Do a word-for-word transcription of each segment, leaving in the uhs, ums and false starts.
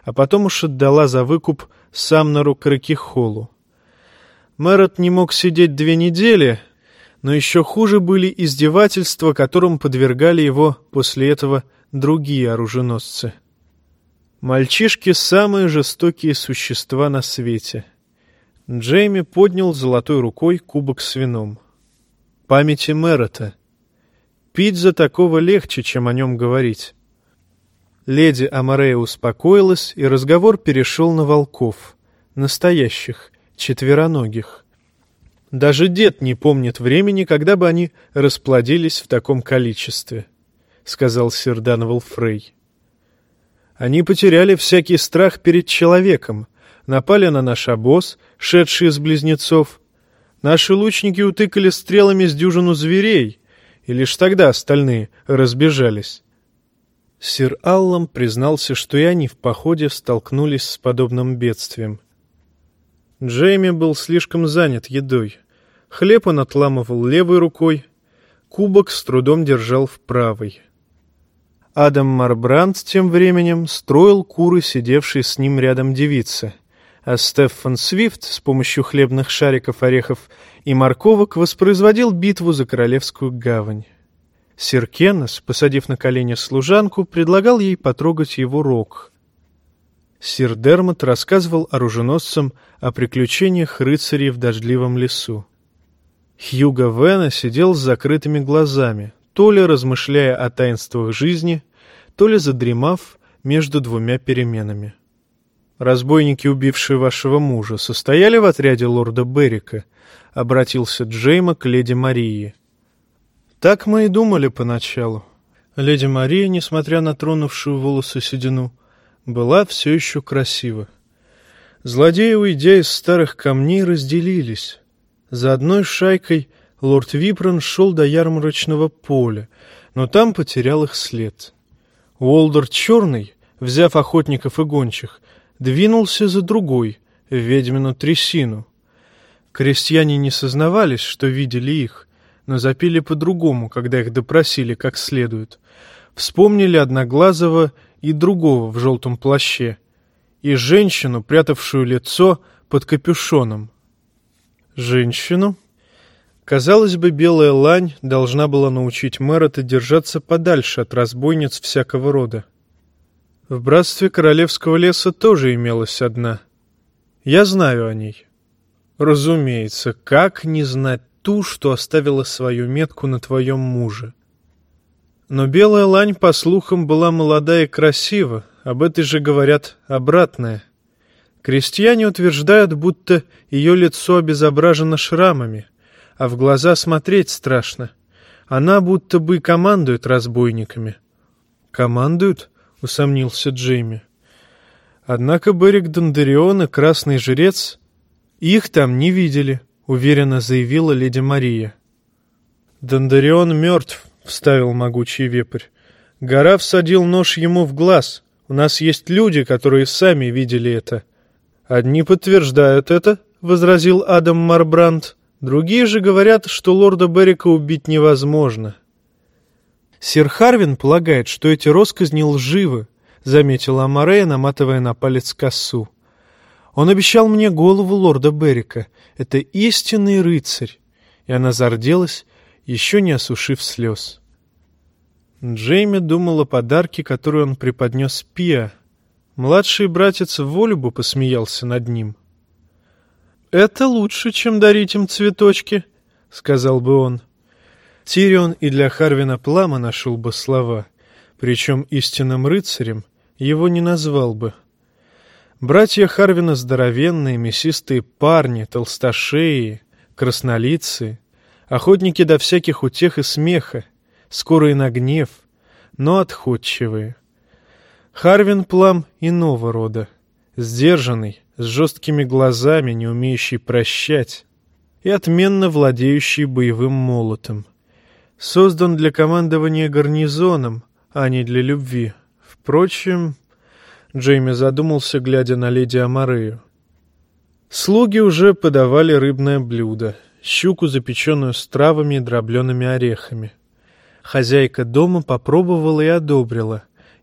а потом уж отдала за выкуп Самнеру Кракихолу. Мэрот не мог сидеть две недели, но еще хуже были издевательства, которым подвергали его после этого другие оруженосцы. Мальчишки — самые жестокие существа на свете. Джейми поднял золотой рукой кубок с вином. Памяти Мэрота. Пить за такого легче, чем о нем говорить. Леди Амарея успокоилась, и разговор перешел на волков, настоящих, четвероногих. Даже дед не помнит времени, когда бы они расплодились в таком количестве, — сказал сир Данвелл Фрей. Они потеряли всякий страх перед человеком, напали на наш обоз, шедший из близнецов. Наши лучники утыкали стрелами с дюжину зверей, и лишь тогда остальные разбежались. Сир Аллам признался, что и они в походе столкнулись с подобным бедствием. Джейми был слишком занят едой. Хлеб он отламывал левой рукой, кубок с трудом держал в правой. Адам Марбранд тем временем строил куры, сидевшей с ним рядом девицы, а Стефан Свифт с помощью хлебных шариков, орехов и морковок воспроизводил битву за Королевскую гавань. Сир Кеннес, посадив на колени служанку, предлагал ей потрогать его рог. Сир Дермот рассказывал оруженосцам о приключениях рыцарей в дождливом лесу. Хьюго Вена сидел с закрытыми глазами, то ли размышляя о таинствах жизни, то ли задремав между двумя переменами. «Разбойники, убившие вашего мужа, состояли в отряде лорда Беррика?» — обратился Джейма к леди Марии. «Так мы и думали поначалу». Леди Мария, несмотря на тронувшую волосы седину, была все еще красива. Злодеи, уйдя из старых камней, разделились. За одной шайкой лорд Випран шел до ярмарочного поля, но там потерял их след. Уолдер Черный, взяв охотников и гончих, двинулся за другой, в ведьмину трясину. Крестьяне не сознавались, что видели их, но запели по-другому, когда их допросили как следует. Вспомнили Одноглазого и другого в желтом плаще, и женщину, прятавшую лицо под капюшоном. Женщину? Казалось бы, белая лань должна была научить Мэрота держаться подальше от разбойниц всякого рода. В братстве Королевского леса тоже имелась одна. Я знаю о ней. Разумеется, как не знать ту, что оставила свою метку на твоем муже? Но белая лань, по слухам, была молода и красива, об этой же говорят обратное. Крестьяне утверждают, будто ее лицо обезображено шрамами, а в глаза смотреть страшно. Она будто бы командует разбойниками. «Командует?» — усомнился Джейми. «Однако Берик Дондерион и Красный Жрец их там не видели», — уверенно заявила леди Мария. «Дондерион мертв», — вставил могучий вепрь. «Гора всадил нож ему в глаз. У нас есть люди, которые сами видели это». «Одни подтверждают это», — возразил Адам Марбранд. «Другие же говорят, что лорда Беррика убить невозможно». «Сир Харвин полагает, что эти россказни лживы», — заметила Амарея, наматывая на палец косу. «Он обещал мне голову лорда Беррика. Это истинный рыцарь». И она зарделась, еще не осушив слез. Джейми думал о подарке, который он преподнес Пиа. Младший братец Волюбу посмеялся над ним. «Это лучше, чем дарить им цветочки», — сказал бы он. Тирион и для Харвина Плама нашел бы слова, причем истинным рыцарем его не назвал бы. Братья Харвина здоровенные, мясистые парни, толстошеи, краснолицые, охотники до всяких утех и смеха, скорые на гнев, но отходчивые. Харвин Плам иного рода, сдержанный, с жесткими глазами, не умеющий прощать, и отменно владеющий боевым молотом. Создан для командования гарнизоном, а не для любви. Впрочем, Джейми задумался, глядя на леди Амарею. Слуги уже подавали рыбное блюдо, щуку, запеченную с травами и дроблеными орехами. Хозяйка дома попробовала и одобрила,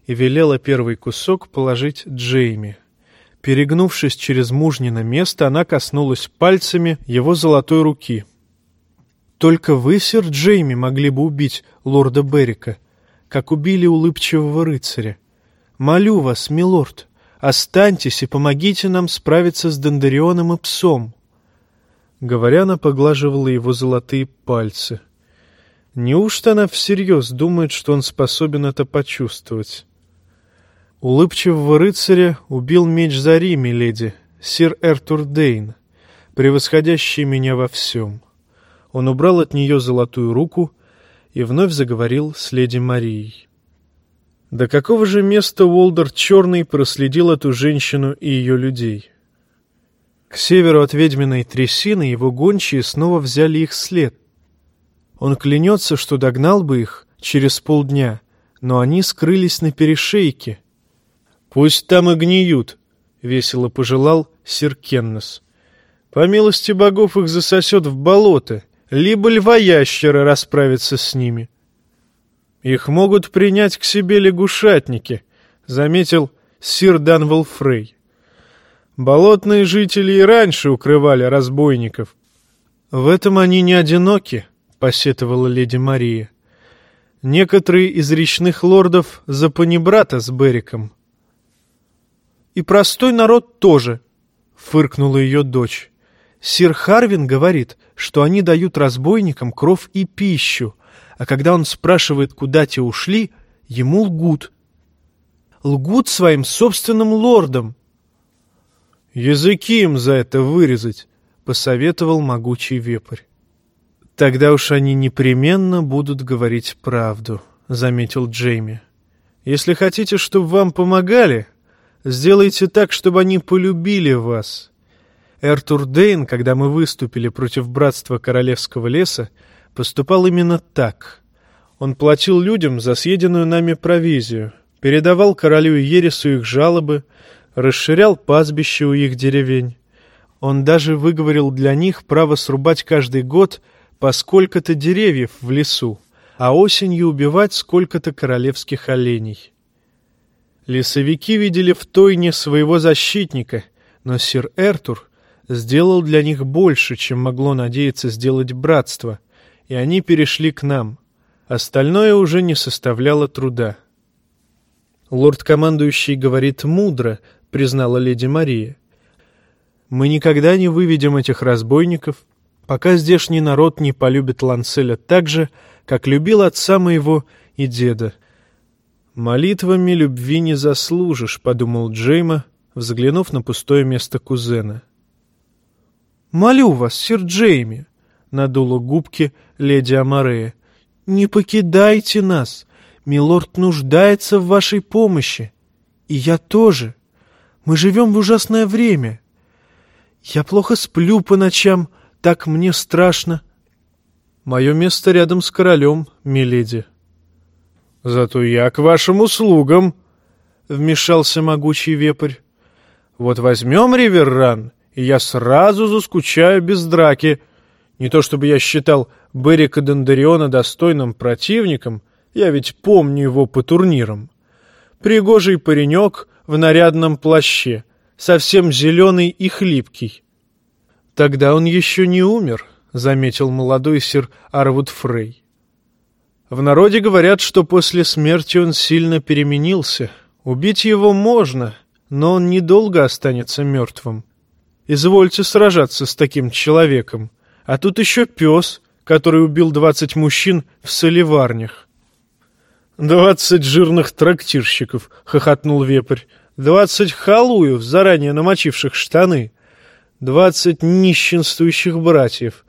и велела первый кусок положить Джейми. Перегнувшись через мужнино место, она коснулась пальцами его золотой руки. «Только вы, сэр Джейми, могли бы убить лорда Беррика, как убили улыбчивого рыцаря. Молю вас, милорд, останьтесь и помогите нам справиться с Дондарионом и псом». Говоря, она поглаживала его золотые пальцы. Неужто она всерьез думает, что он способен это почувствовать? Улыбчивого рыцаря убил меч зари, миледи, сир Эртур Дейн, превосходящий меня во всем. Он убрал от нее золотую руку и вновь заговорил с леди Марией. До какого же места Уолдер Черный проследил эту женщину и ее людей? К северу от ведьминой трясины его гончие снова взяли их след. Он клянется, что догнал бы их через полдня, но они скрылись на перешейке. «Пусть там и гниют», — весело пожелал сир Кеннес. «По милости богов их засосет в болото, либо льва-ящера расправится с ними». «Их могут принять к себе лягушатники», — заметил сир Данвелл Фрей. «Болотные жители и раньше укрывали разбойников». «В этом они не одиноки», — посетовала леди Мария. «Некоторые из речных лордов за панибрата с Берриком». «И простой народ тоже», — фыркнула ее дочь. «Сир Харвин говорит, что они дают разбойникам кров и пищу, а когда он спрашивает, куда те ушли, ему лгут. Лгут своим собственным лордам». «Языки им за это вырезать», — посоветовал могучий вепрь. «Тогда уж они непременно будут говорить правду», — заметил Джейми. «Если хотите, чтобы вам помогали, сделайте так, чтобы они полюбили вас. Эртур Дейн, когда мы выступили против братства Королевского леса, поступал именно так. Он платил людям за съеденную нами провизию, передавал королю Ересу их жалобы, расширял пастбище у их деревень. Он даже выговорил для них право срубать каждый год по сколько-то деревьев в лесу, а осенью убивать сколько-то королевских оленей. Лесовики видели в Тойне своего защитника, но сир Эртур сделал для них больше, чем могло надеяться сделать братство, и они перешли к нам. Остальное уже не составляло труда. «Лорд-командующий говорит мудро», — признала леди Мария. «Мы никогда не выведем этих разбойников, пока здешний народ не полюбит Ланселя так же, как любил отца моего и деда». «Молитвами любви не заслужишь», — подумал Джейма, взглянув на пустое место кузена. «Молю вас, сир Джейми», — надула губки леди Амарея, — «не покидайте нас. Милорд нуждается в вашей помощи. И я тоже. Мы живем в ужасное время. Я плохо сплю по ночам, так мне страшно». «Мое место рядом с королем, миледи». «Зато я к вашим услугам», — вмешался могучий вепрь. «Вот возьмем Риверран, и я сразу заскучаю без драки. Не то чтобы я считал Беррика Дондариона достойным противником, я ведь помню его по турнирам. Пригожий паренек в нарядном плаще, совсем зеленый и хлипкий». «Тогда он еще не умер», — заметил молодой сир Арвуд Фрей. «В народе говорят, что после смерти он сильно переменился. Убить его можно, но он недолго останется мертвым. Извольте сражаться с таким человеком. А тут еще пес, который убил двадцать мужчин в солеварнях». «Двадцать жирных трактирщиков», — хохотнул вепрь. «Двадцать халуев, заранее намочивших штаны. Двадцать нищенствующих братьев.